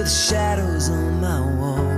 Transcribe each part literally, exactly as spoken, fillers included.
the shadows on my wall.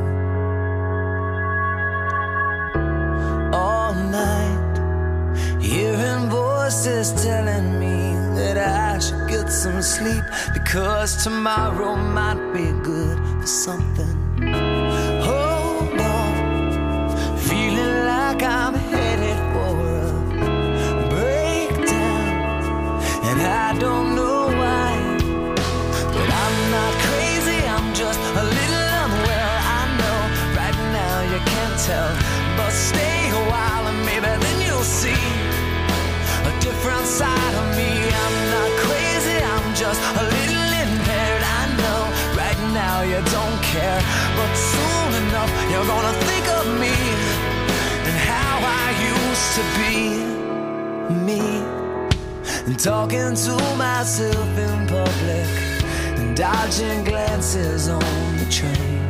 All night, hearing voices telling me that I should get some sleep, because tomorrow might be good for something. Hold on, feeling like I'm headed for a breakdown, and I don't know why, but I'm not crazy, I'm just a little unwell. I know right now you can't tell, but stay a while and maybe then you'll see a different side of me. I'm not crazy, I'm just a little impaired. I know right now you don't care, but soon enough you're gonna think of me and how I used to be me, and talking to myself in public and dodging glances on the train.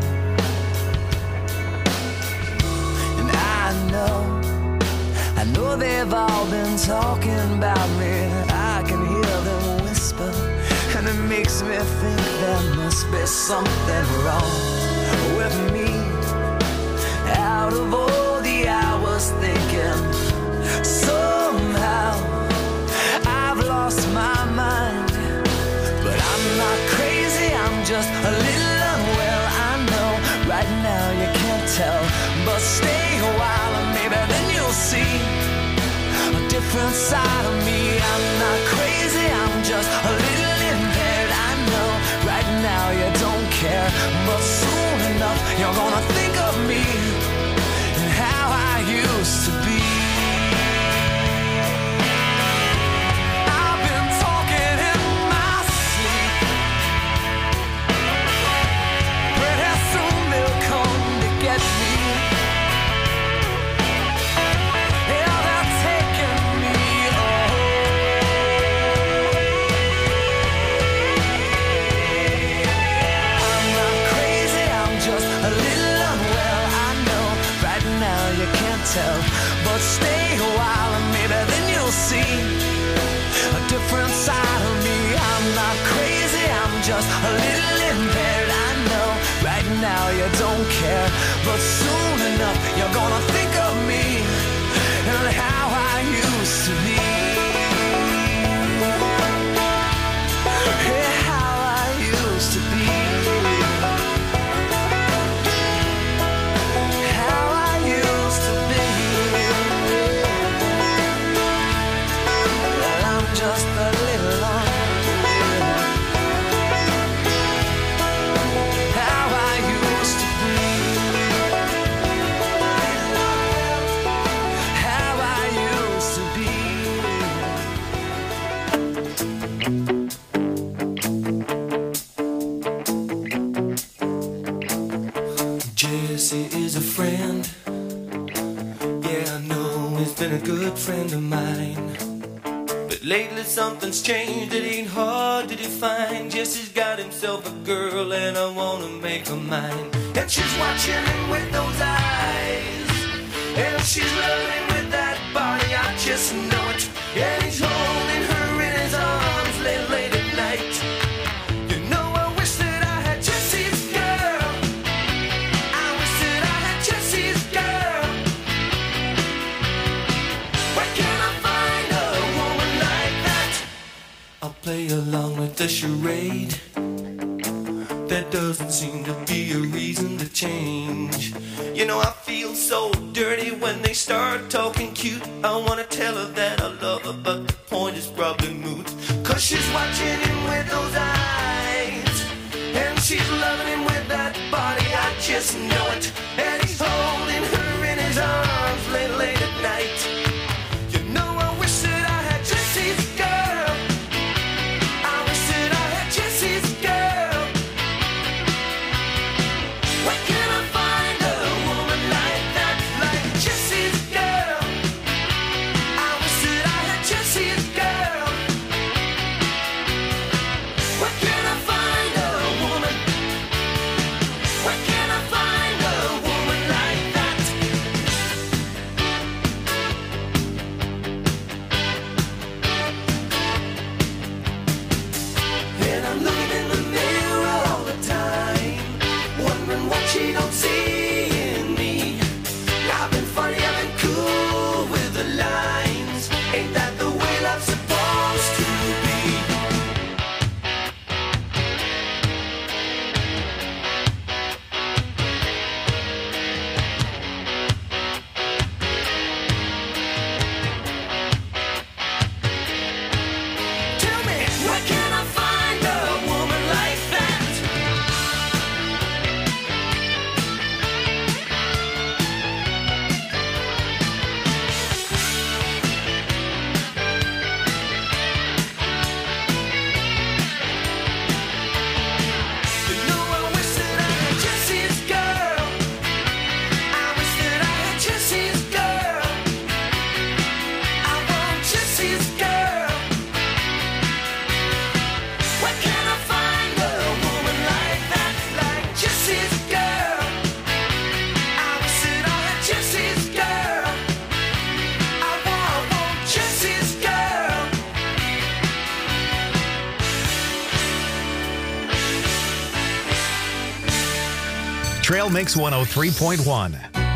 And I know I know they've all been talking about me. I can hear them whisper, and it makes me think there must be something wrong with me. Out of all the hours thinking, somehow I've lost my mind. But I'm not crazy, I'm just a little unwell. I know right now you can't tell, but stay a while and maybe then you'll see a different side of me. I'm not crazy, I'm just a little impaired. I know right now you don't care, but soon enough you're gonna think of me and how I used to be. I've been talking in my sleep. Pretty soon they'll come to get me. But stay a while and maybe then you'll see a different side of me. I'm not crazy, I'm just a little impaired. I know right now you don't care, but soon enough you're gonna think of me and how I used to be. Yeah, how I used to be. A good friend of mine, but lately something's changed. It ain't hard to define. Jesse's got himself a girl and I wanna make her mine. And she's watching him with those eyes, and she's loving him with that body, I just know it. And he's holding her in his arms late, late at night. You know I wish that I had Jesse's girl. I wish that I had Jesse's girl. Where can I find a woman like that? I'll play along with the charade. There doesn't seem to be a reason to change. You know I feel so dirty when they start talking cute. I wanna tell her that I love her, but the point is probably moot. Cause she's watching him with those eyes, and she's loving him with that body, I just know it. And he's holding her in his arms late, late at night. You know I wish that I had Jesse's girl. I wish that I had Jesse's girl. Where can I find a woman like that, like Jesse's girl? I wish that I had Jesse's girl. Where can I find a woman? Where can I find a woman Trail Mix one oh three point one.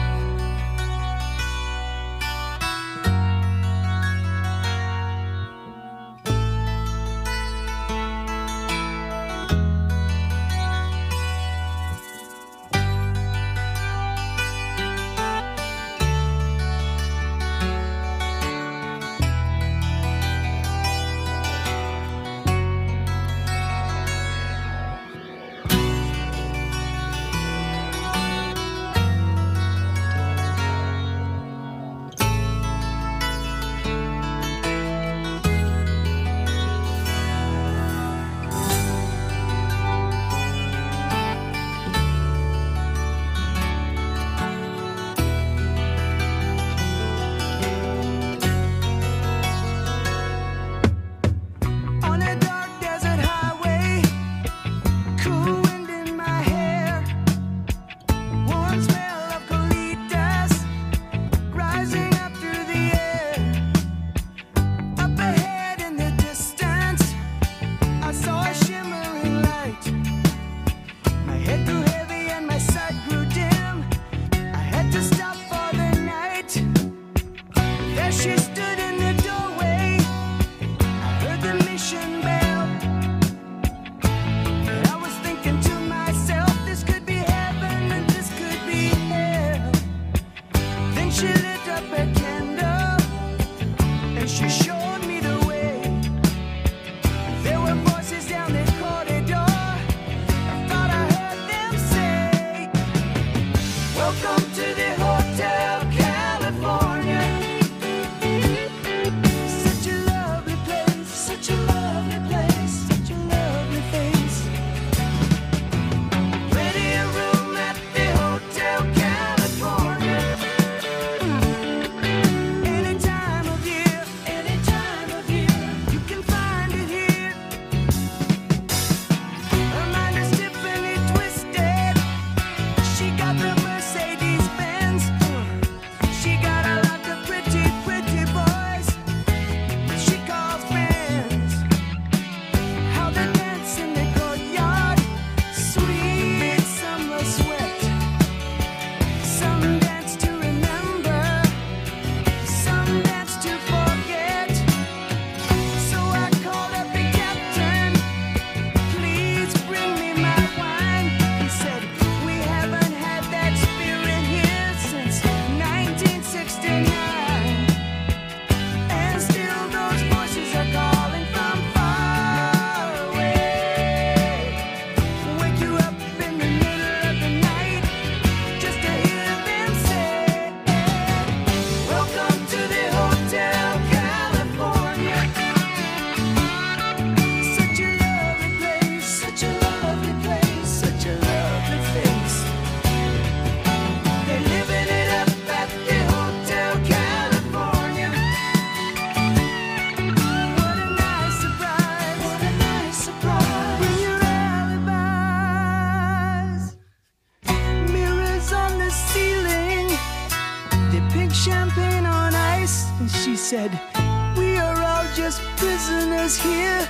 Said, we are all just prisoners here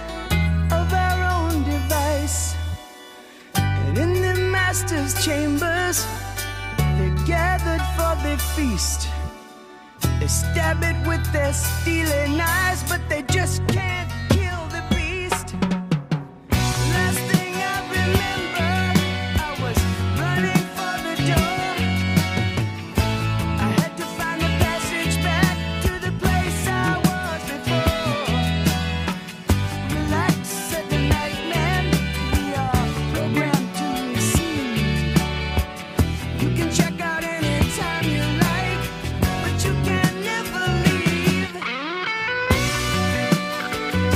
of our own device. And in the master's chambers, they're gathered for their feast. They stab it with their steely knives, but they just can't kill the beast. Last thing I remember, I was running for the door. I had to find the passage back to the place I was before. Relax, said the nightman, we are programmed to receive. You can check out anytime you like, but you can never leave.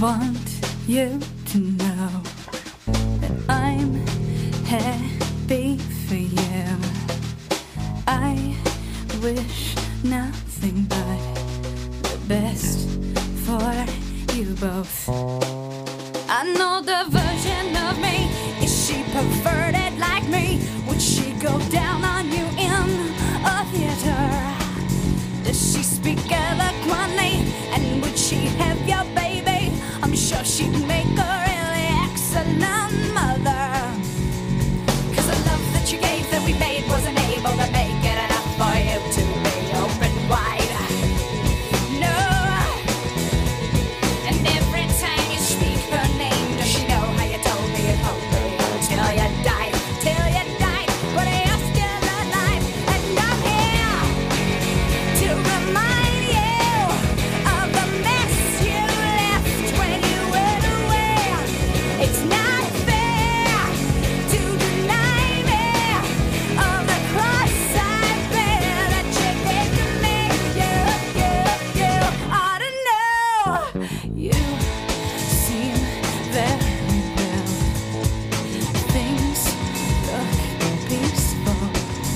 want you to know that I'm happy for you. I wish nothing but the best for you both. I know the version of me. Is she perverted like me? Would she go down on you in a theater? Does she speak eloquently? And would she have your baby? I'm sure she'd make a really excellent mother. Cause the love that you gave that we made wasn't able to make it enough for you to be open wide. No. And every time you speak her name, does she know how you told me it home till you died, till you died, but you're still alive. And I'm here to remind you of the mess you left when you went away. It's not fair to deny me of the cross I bear that you did to me. You, you, you ought to know. You seem very well. Things look peaceful.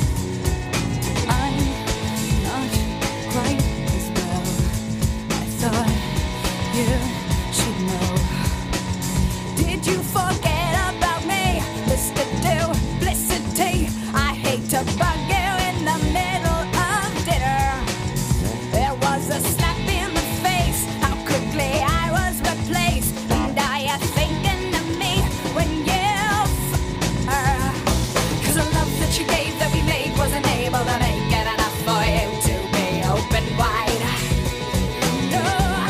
I'm not quite as well. I thought you should know. Did you forget about me, Mister Duplicity? I hate to bug you in the middle of dinner. There was a slap in the face, how quickly I was replaced. And are you thinking of me when you f her? Cause the love that you gave that we made wasn't able to make it enough for you to be open wide. No.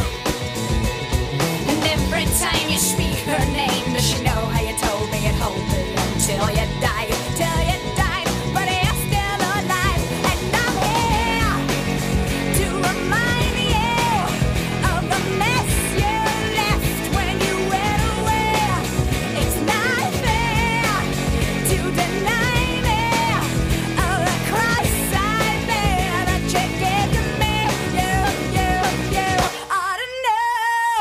And every time you speak her name, does she know how you told me it hold me until you died, till you died, but you're still alive. And I'm here to remind you of the mess you left when you went away. It's not fair to deny me of the cross I bear that you gave to me. You, you, you ought to know.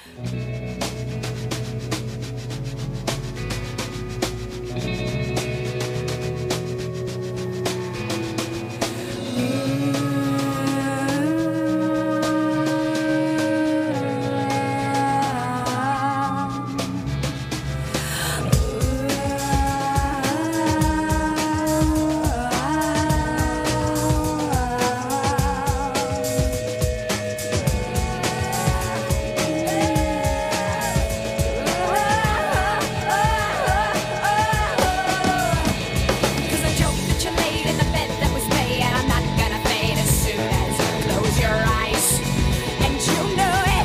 Cause the joke that you laid in the bed that was me, and I'm not gonna fade as soon as you close your eyes. And you know it.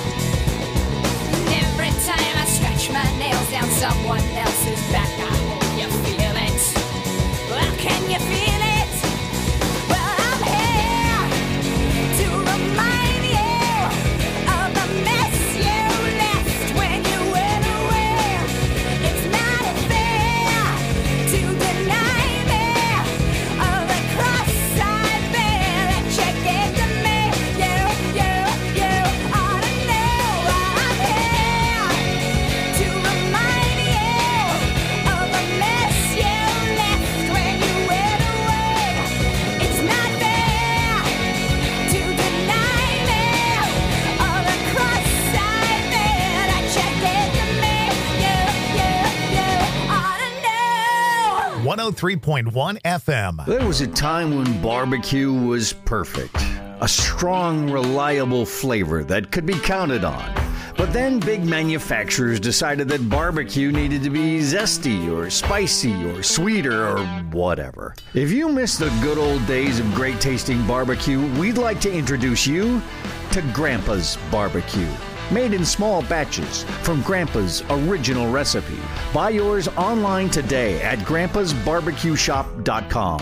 And every time I scratch my nails down someone else's back, I hope you feel it. Well, can you feel it? Well, I'm here to remind you of the mess you left when you went away. It's not fair to deny me of the cross I bear that you gave to me. You, you, you ought to know. I'm here to remind you of the mess you left when you went away. It's not fair to deny me of the cross I bear that you gave to me. You, you, you ought to know. one oh three point one F M. There was a time when barbecue was perfect. A strong, reliable flavor that could be counted on. But then big manufacturers decided that barbecue needed to be zesty or spicy or sweeter or whatever. If you miss the good old days of great tasting barbecue, we'd like to introduce you to Grandpa's Barbecue. Made in small batches from Grandpa's original recipe. Buy yours online today at grandpas barbecue shop dot com. The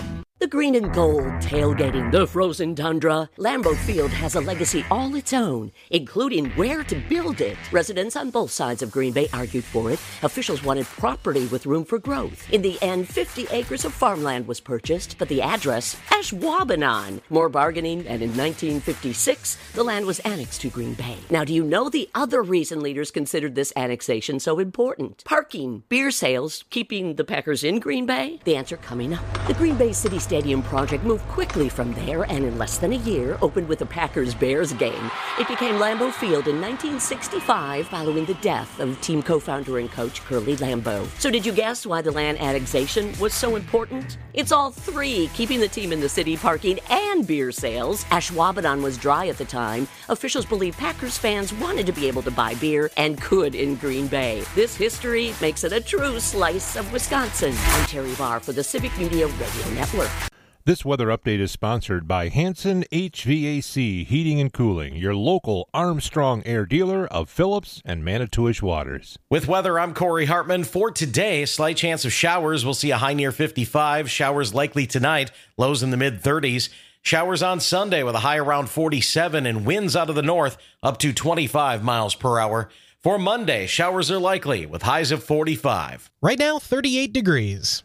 The green and gold, tailgating the frozen tundra. Lambeau Field has a legacy all its own, including where to build it. Residents on both sides of Green Bay argued for it. Officials wanted property with room for growth. In the end, fifty acres of farmland was purchased, but the address, Ashwaubenon. More bargaining, and in nineteen fifty-six, the land was annexed to Green Bay. Now, do you know the other reason leaders considered this annexation so important? Parking, beer sales, keeping the Packers in Green Bay? The answer coming up. The Green Bay City Stadium project moved quickly from there, and in less than a year, opened with a Packers-Bears game. It became Lambeau Field in nineteen sixty-five, following the death of team co-founder and coach Curly Lambeau. So did you guess why the land annexation was so important? It's all three, keeping the team in the city, parking, and beer sales. Ashwaubenon was dry at the time. Officials believe Packers fans wanted to be able to buy beer, and could in Green Bay. This history makes it a true slice of Wisconsin. I'm Terry Barr for the Civic Media Radio Network. This weather update is sponsored by Hanson H V A C Heating and Cooling, your local Armstrong Air dealer of Phillips and Manitowish Waters. With weather, I'm Corey Hartman. For today, slight chance of showers. We'll see a high near fifty-five. Showers likely tonight, lows in the mid-thirties. Showers on Sunday with a high around forty-seven and winds out of the north up to twenty-five miles per hour. For Monday, showers are likely with highs of forty-five. Right now, thirty-eight degrees.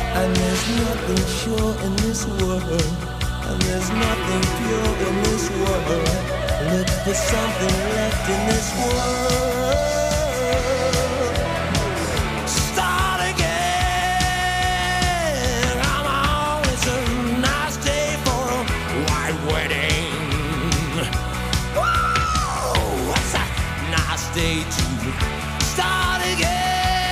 And there's nothing sure in this world, and there's nothing pure in this world. Look for something left in this world. Start again. Come on, it's a nice day for a white wedding. Whoa, what's a nice day to start again?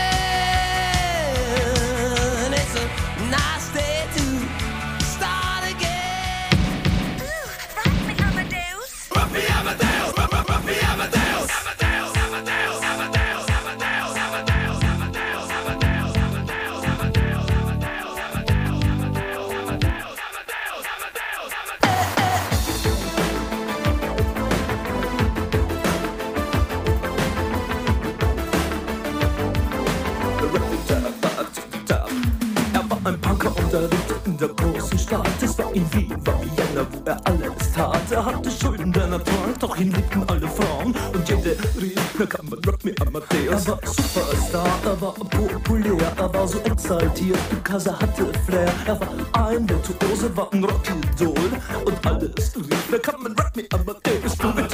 Nice day to start again. Ooh, rock me, Amadeus. Rock me, Amadeus. Rock, rock, rock me, Amadeus. Amadeus, Amadeus, Amadeus, Amadeus, Amadeus, Amadeus, Amadeus, Amadeus, Amadeus, Ein Punker unterrichtete in der großen Stadt. Es war in Wien, war Vienna, wo er alles tat. Er hatte Schulden der Natur, doch ihn liebten alle Frauen. Und jede rief, na kann man Rock me Amadeus. Er war Superstar, er war populär, er war so exaltiert, because er hatte Flair. Er war ein Virtuose, war ein Rockidol. Und alles rief, na kann man Rock me Amadeus. Du mit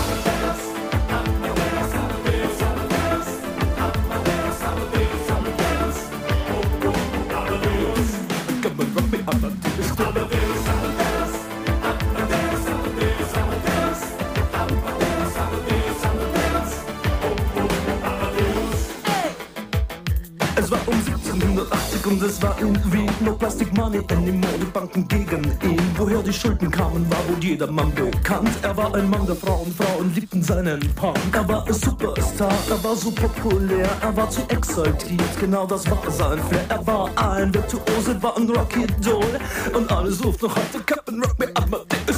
Es war um siebzehnhundertachtzig und es war in Wien. No Plastic Money anymore, die Banken gegen ihn. Woher die Schulden kamen, war wohl jedermann bekannt. Er war ein Mann der Frauen, Frauen liebten seinen Punk. Er war ein Superstar, er war so populär, er war zu exaltiert, genau das war sein Flair. Er war ein Virtuose, war ein Rockidol. Und alle suchten noch heute Captain Rock me Amadeus.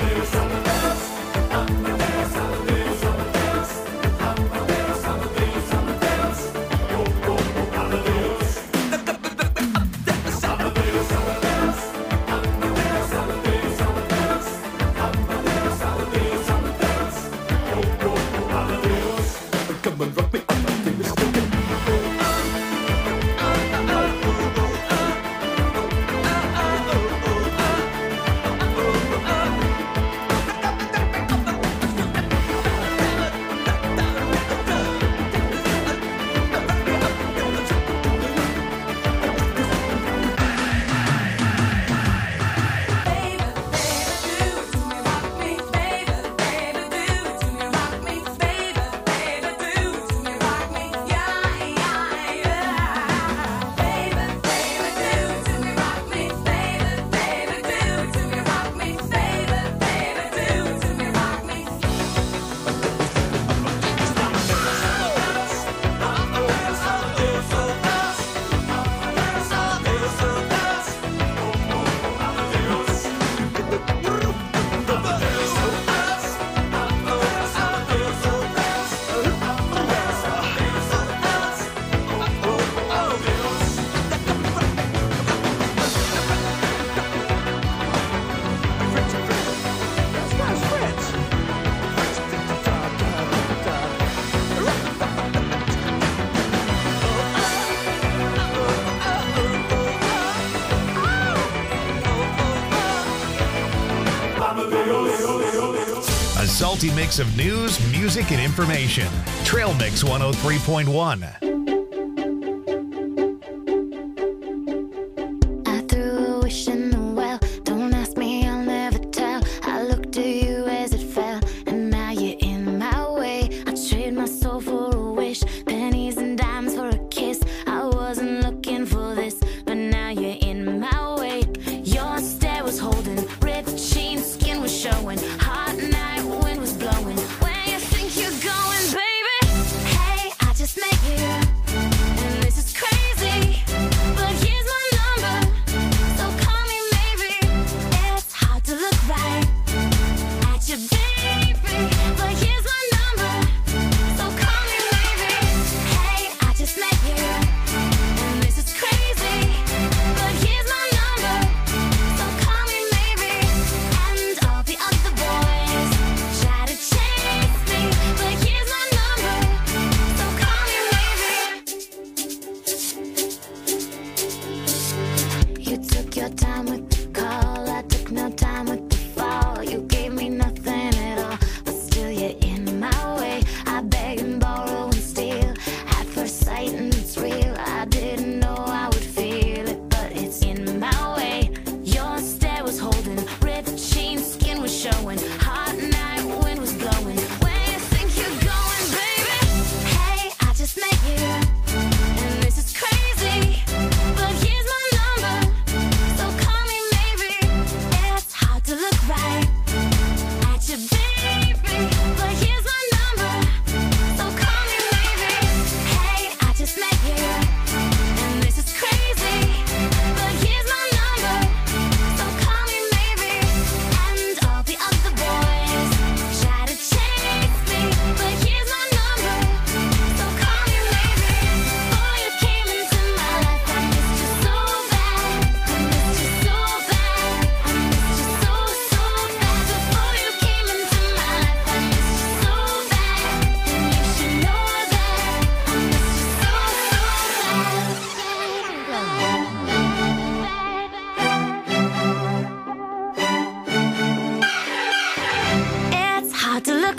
A salty mix of news, music, and information. Trail Mix one oh three point one. I threw a wish in the well. Don't ask me, I'll never tell. I looked at you as it fell, and now you're in my way. I trade my soul for a wish, pennies and dimes for a kiss. I wasn't looking for this, but now you're in my way. Your stare was holding, ripped jeans, skin was showing. Hot night, wind was blowing. Where you think you're going, baby? Hey, I just met you.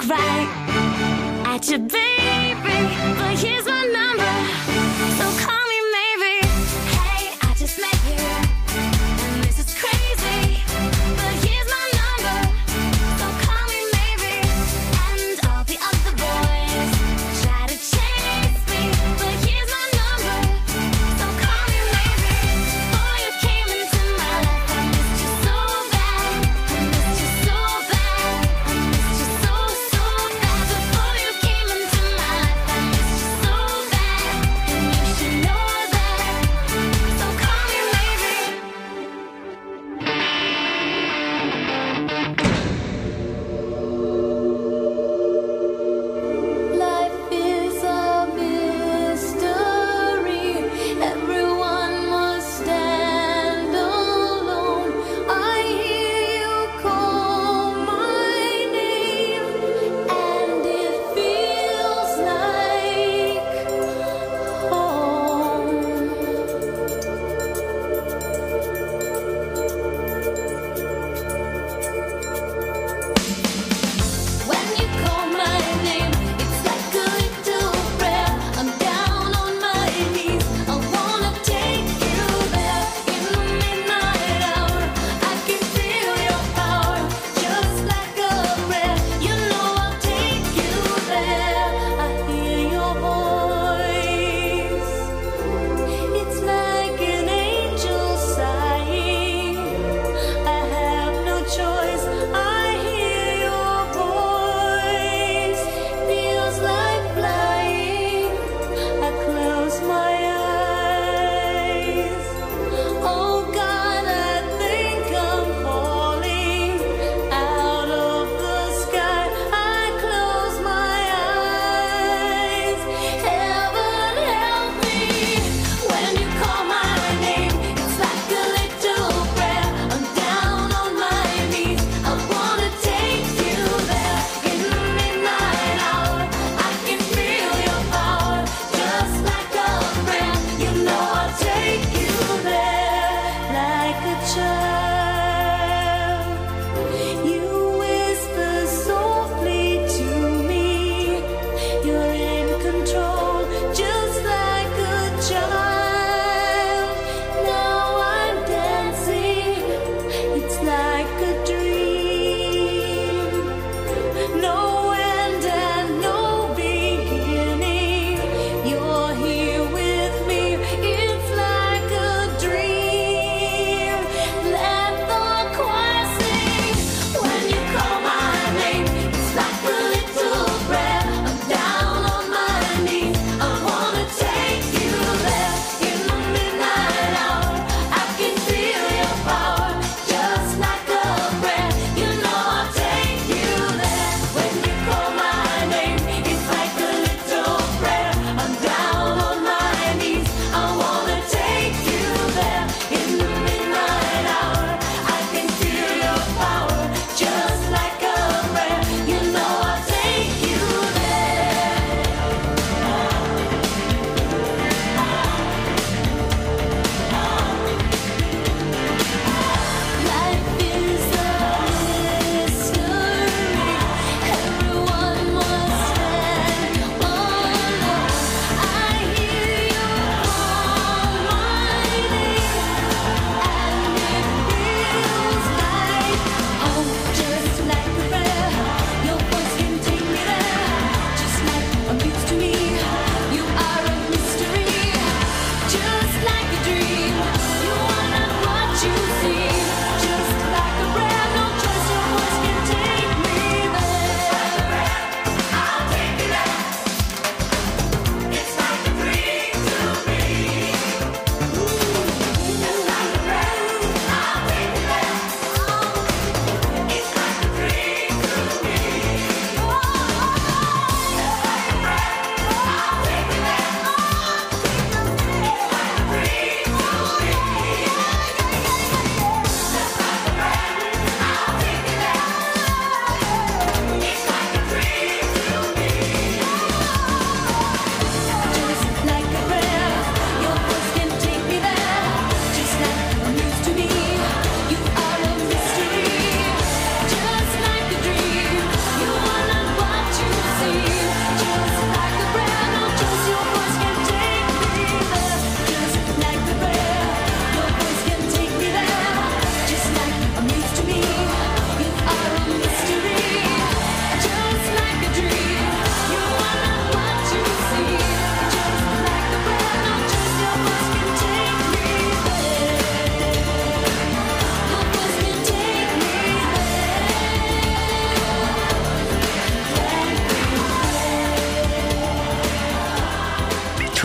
right at your baby, but here's my number, so call me maybe. Hey, I just met you, and this is crazy, but here's my number, so call me maybe. And all the other boys try to chase me, but here's my number, so call me maybe. Before you came into my life, I missed you so bad, I missed you so bad, I missed you so, so bad. Before you came into my life, I missed you so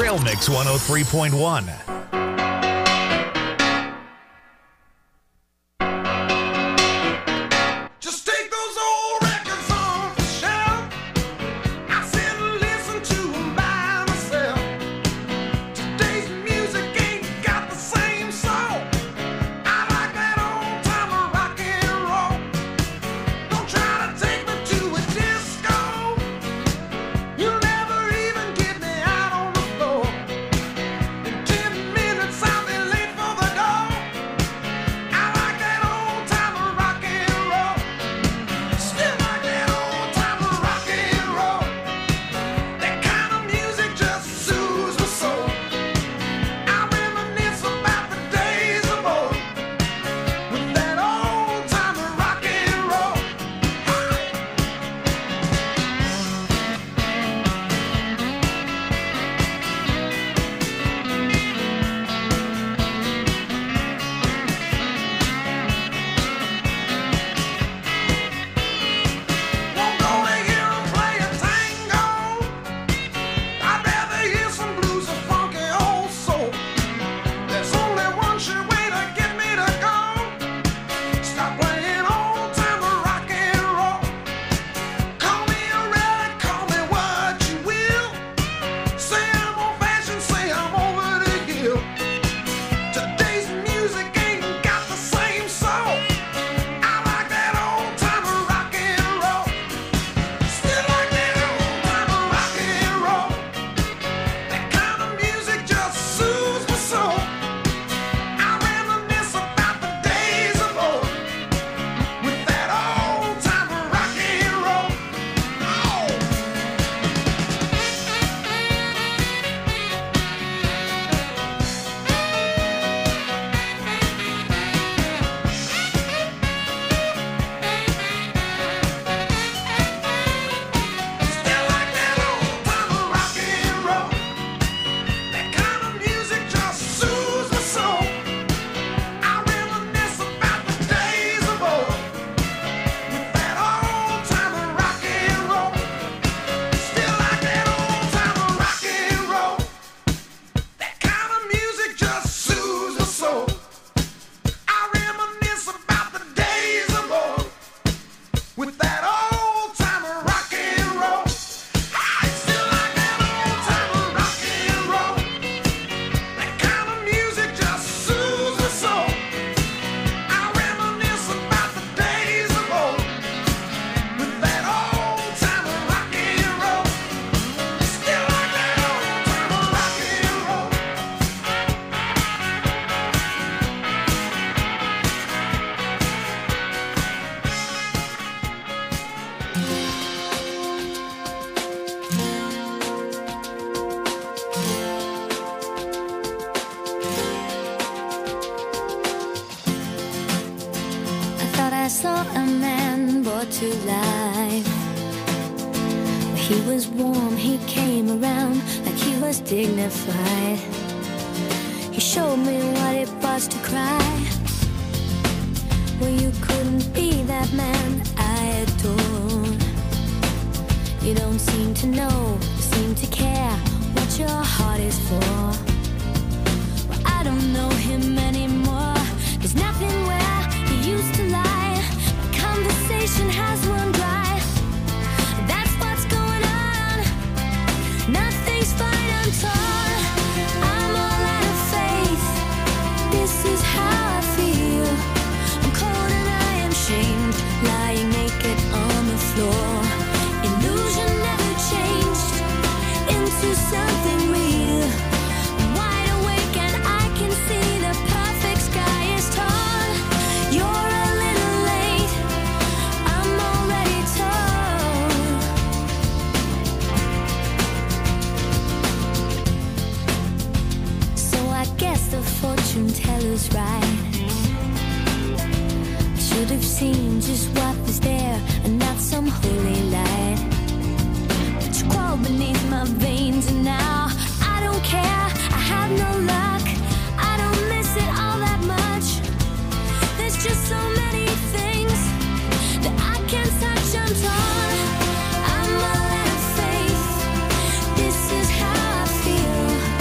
Trail Mix one oh three point one. saw a man brought to life. He was warm, he came around like he was dignified. He showed me what it was to cry. Well, you couldn't be that man I adore. You don't seem to know, seem to care what your heart is for. Well, I don't know him anymore. There's nothing where he used to lie. My conversation has run dry. That's what's going on. Nothing's fine, I'm torn. I'm all out of faith. This is how I feel. I'm cold and I am shamed, lying naked on the floor. Illusion never changed into something real. I'm wide awake and I can see the perfect sky is torn. You're a little late, I'm already torn. So I guess the fortune teller's right. I should have seen just what was there and not some holy light. But you crawled beneath my veins and now I don't care. I have no luck. I don't miss it all that much. There's just so many things that I can't touch. I'm torn. I'm all out of faith. This is how I feel.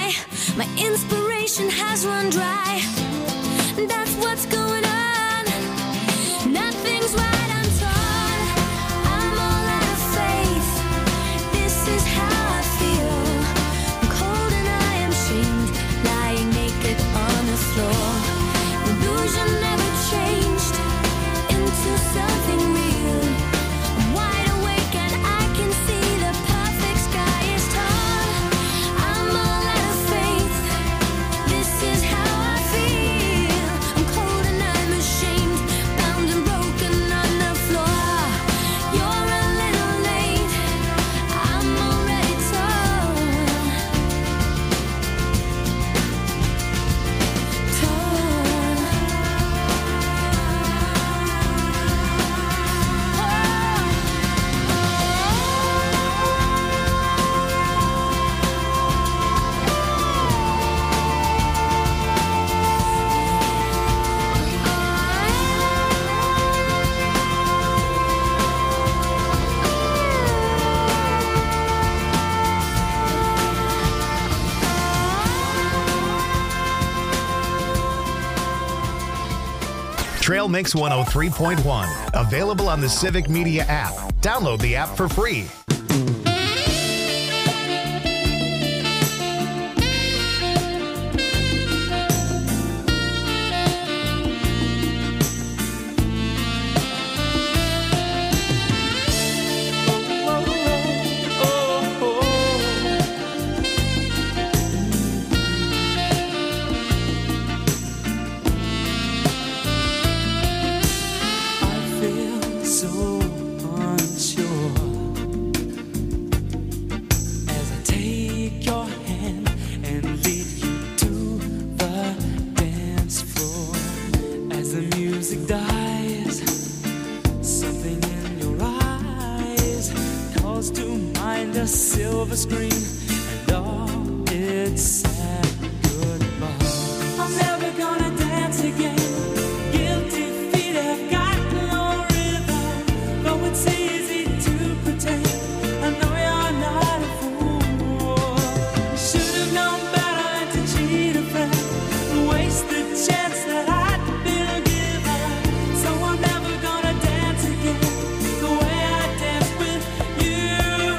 high. My inspiration has run dry. That's what's going on. Nothing's right, I'm torn. I'm all out of faith. This is how I feel. I'm cold and I am shamed, lying naked on the floor. Illusion never changed into something real. I'm wide awake and I can see the perfect sky is torn. I'm all out of faith. This is how I feel. I'm cold and I'm ashamed, bound and broken on the floor. You're a little late. I'm already torn. Trail Mix one oh three point one. Available on the Civic Media app. Download the app for free. I feel so unsure as I take your hand and lead you to the dance floor. As the music dies, something in your eyes calls to mind a silver screen and all its sad goodbye. I'm never gonna dance again. Guilty feet have got no rhythm. Though it's easy to pretend, I know you're not a fool. You should have known better than to cheat a friend, waste the chance that I'd been given. So I'm never gonna dance again the way I danced with you.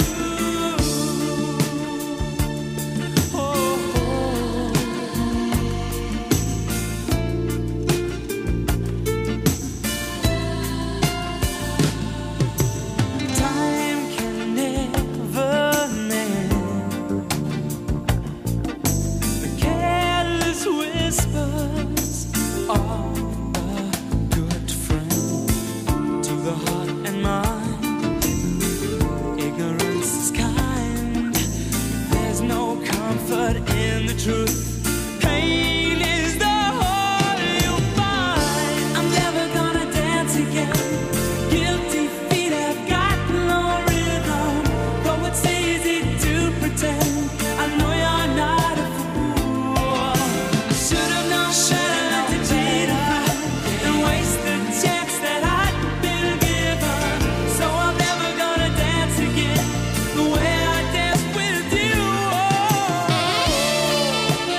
Oh, oh. Time can never mend the careless whispers of a good friend to the heart and mind. Ignorance is kind. There's no comfort in the truth. Pain is the whole you'll find. I'm never gonna dance again. Guilty feet have got no rhythm. Though it's easy to pretend, I know you're not a fool. I should have known better than to cheat a friend and waste the chance that I'd been given. So I'm never gonna dance again the way I danced with you. Oh,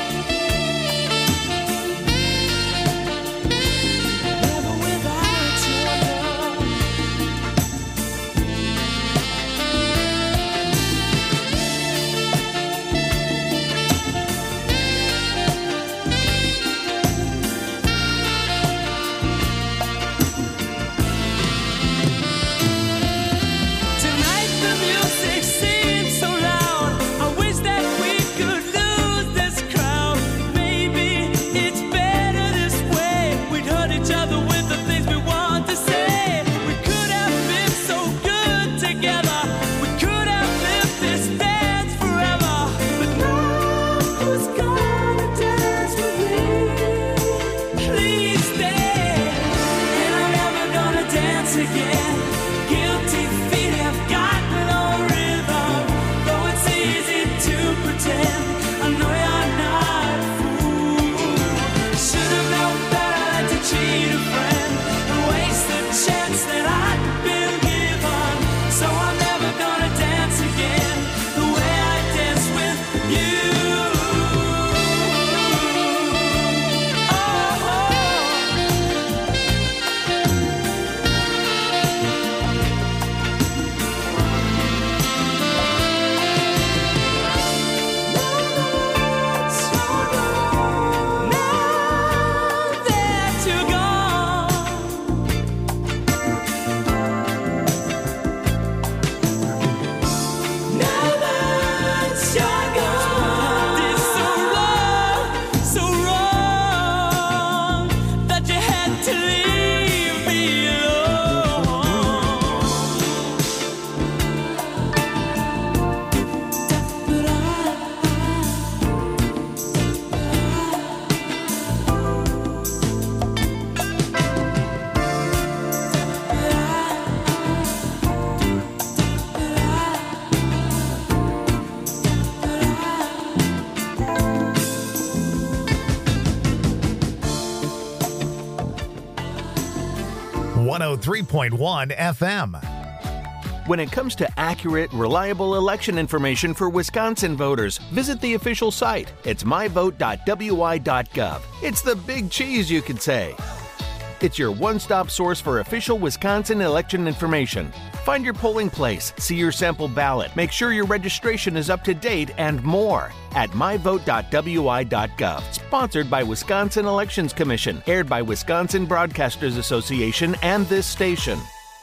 one oh three point one F M. When it comes to accurate, reliable election information for Wisconsin voters, visit the official site. It's my vote dot w i dot gov. It's the big cheese, you could say. It's your one-stop source for official Wisconsin election information. Find your polling place, see your sample ballot, make sure your registration is up to date, and more at my vote dot w i dot gov. Sponsored by Wisconsin Elections Commission, aired by Wisconsin Broadcasters Association and this station.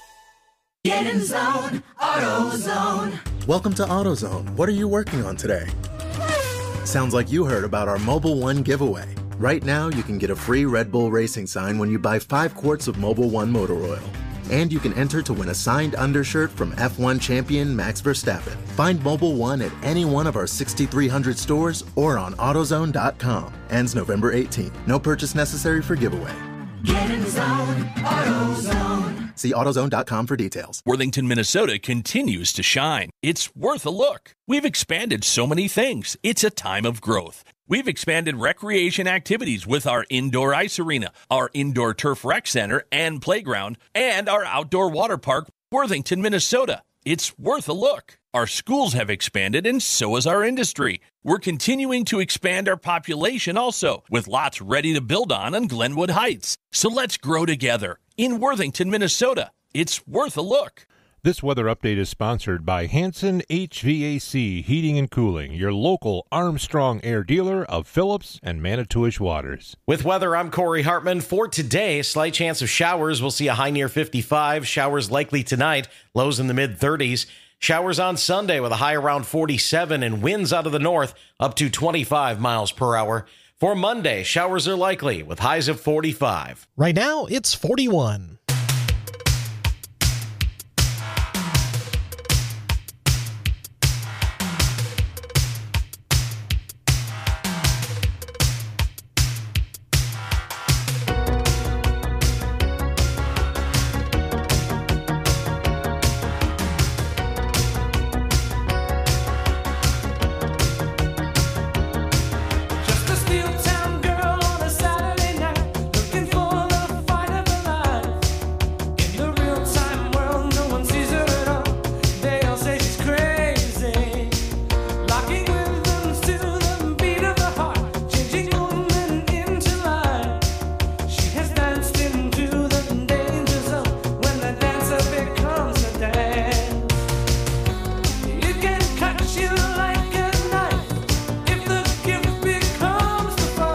Get in zone, AutoZone. Welcome to AutoZone. What are you working on today? Sounds like you heard about our Mobile One giveaway. Right now, you can get a free Red Bull Racing sign when you buy five quarts of Mobile One motor oil. And you can enter to win a signed undershirt from F one champion Max Verstappen. Find Mobile One at any one of our sixty-three hundred stores or on AutoZone dot com. Ends November eighteenth. No purchase necessary for giveaway. Get in zone, AutoZone. See AutoZone dot com for details. Worthington, Minnesota continues to shine. It's worth a look. We've expanded so many things. It's a time of growth. We've expanded recreation activities with our indoor ice arena, our indoor turf rec center and playground, and our outdoor water park, Worthington, Minnesota. It's worth a look. Our schools have expanded, and so has our industry. We're continuing to expand our population also, with lots ready to build on on Glenwood Heights. So let's grow together in Worthington, Minnesota. It's worth a look. This weather update is sponsored by Hanson H V A C Heating and Cooling, your local Armstrong Air dealer of Phillips and Manitowish Waters. With weather, I'm Corey Hartman. For today, slight chance of showers. We'll see a high near fifty-five. Showers likely tonight, lows in the mid thirties. Showers on Sunday with a high around forty-seven and winds out of the north up to twenty-five miles per hour. For Monday, showers are likely with highs of forty-five. Right now, it's forty-one. Cut you like a knife if the gift becomes the fight.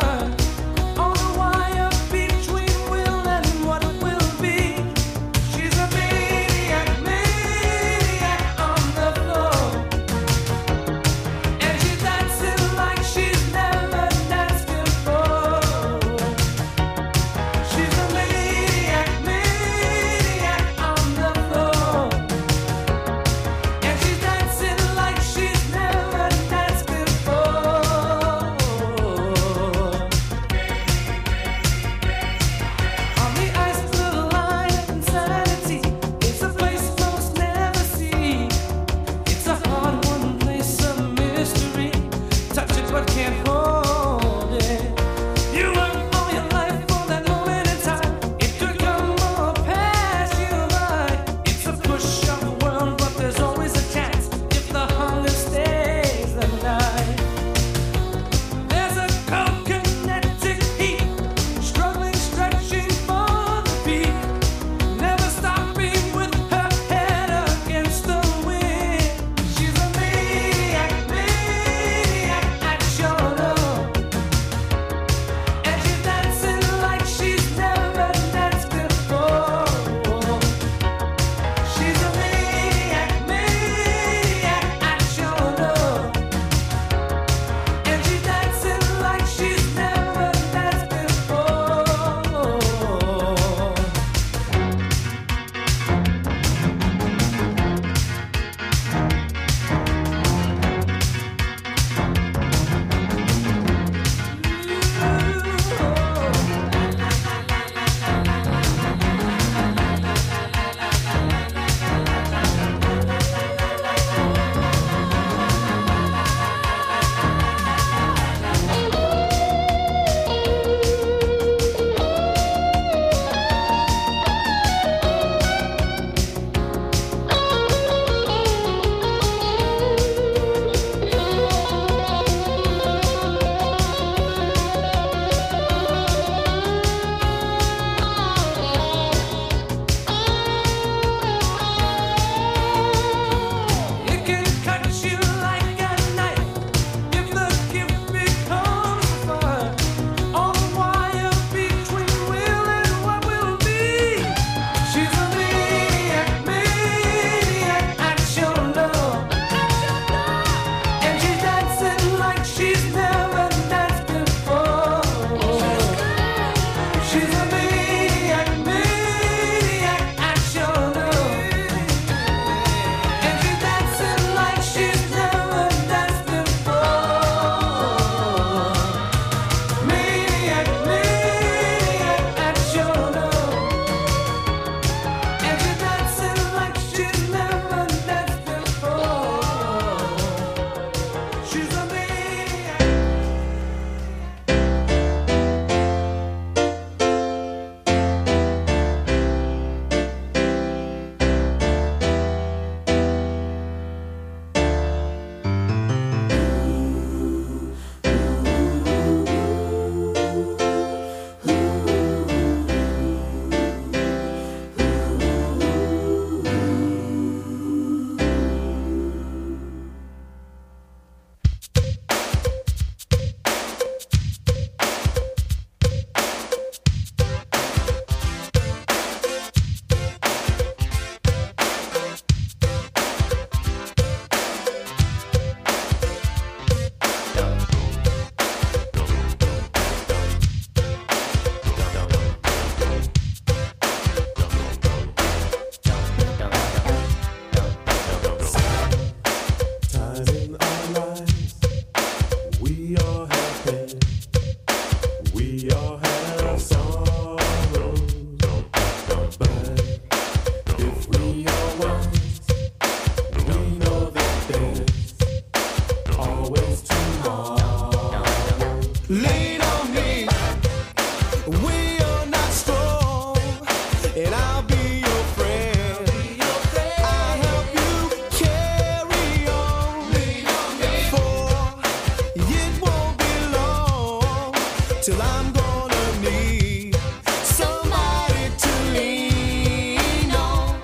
Lean on me. We are not strong, and I'll be your friend. I'll help you carry on. For it won't be long till I'm gonna need somebody to lean on.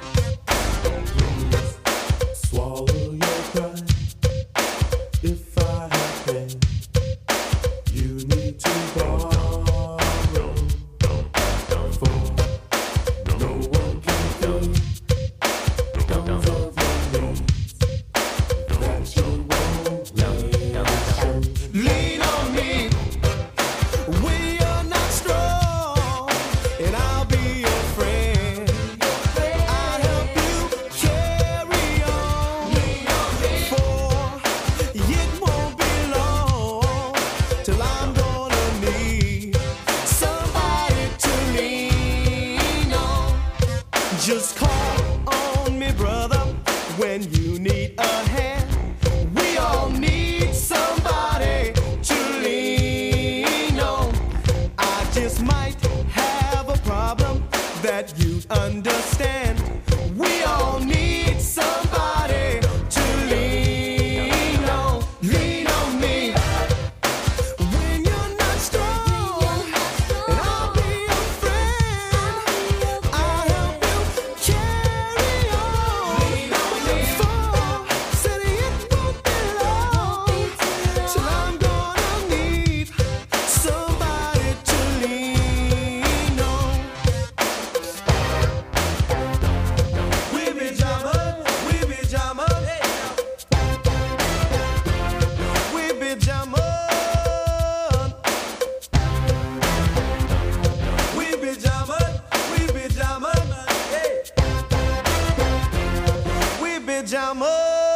Swallow your pride. If I have been, you need to borrow. For no one can fill those of your needs that you won't let. Lean on me. We are not strong, and I'll be your friend. I'll help you carry on. For it won't be long till I'm gonna need somebody to lean on. Just call on me, brother, when you need a hand. We all need somebody to lean on. I just might have a problem that you'd understand. We all need somebody to lean on. Lean on me when you're not strong, and I'll be your friend. I'll help you carry on. For said it won't be long till I'm gonna need somebody to lean on. We be jamming, we be jamming, we be jamming, we be jamming, we be jamming, we be jamming.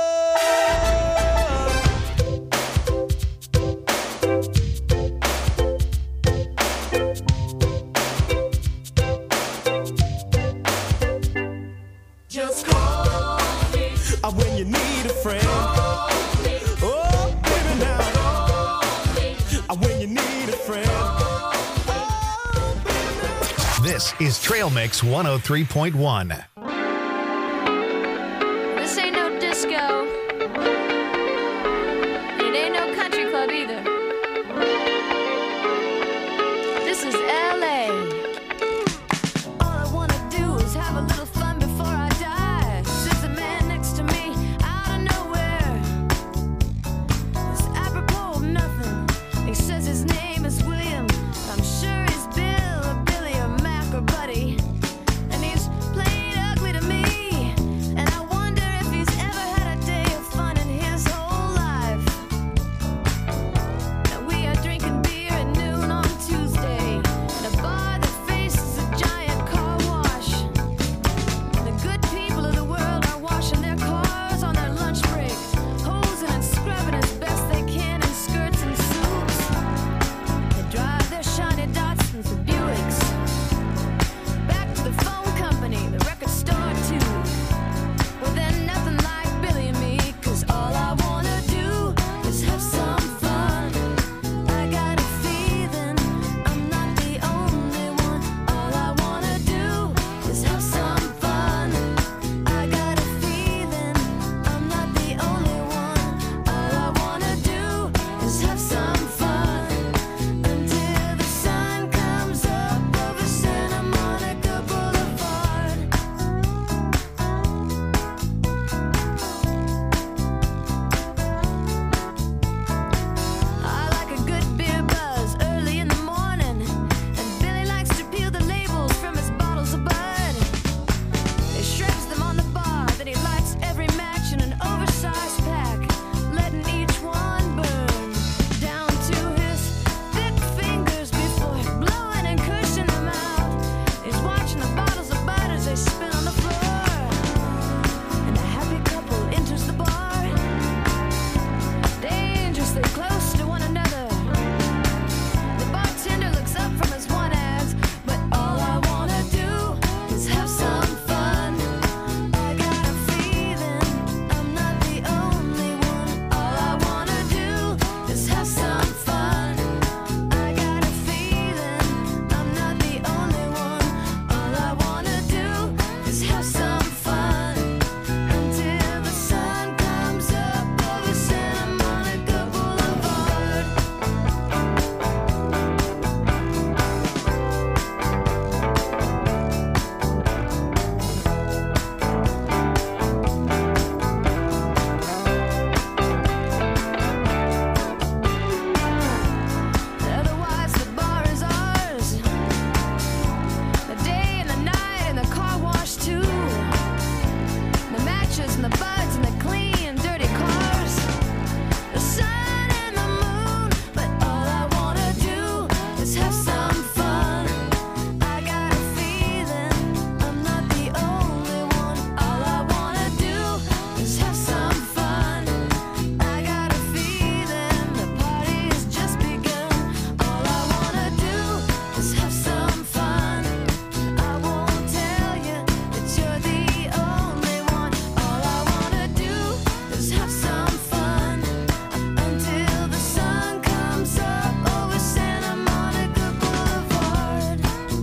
Just call me uh, when you need a friend. Oh, baby, now. Uh, when you need a friend. This is Trail Mix one oh three point one.